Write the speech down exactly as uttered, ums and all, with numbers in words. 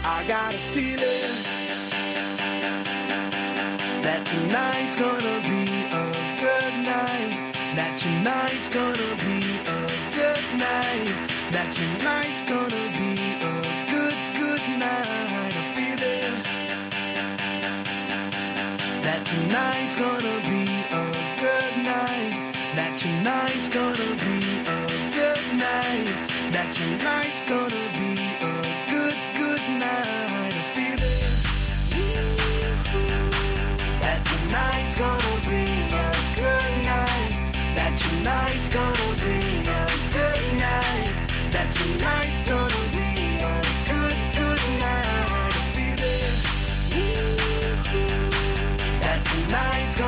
I got a feeling that tonight's gonna be a good night. That tonight's gonna be a good night. That tonight's gonna be a good, good night. I feel it. That tonight's gonna be a good night. That tonight's gonna be a good night. That tonight's gonna be a good, good night. I feel it. That tonight's gonna be a good night. That tonight's gonna be a good night. That tonight's gonna be a good, good night. I feel it. That tonight's gonna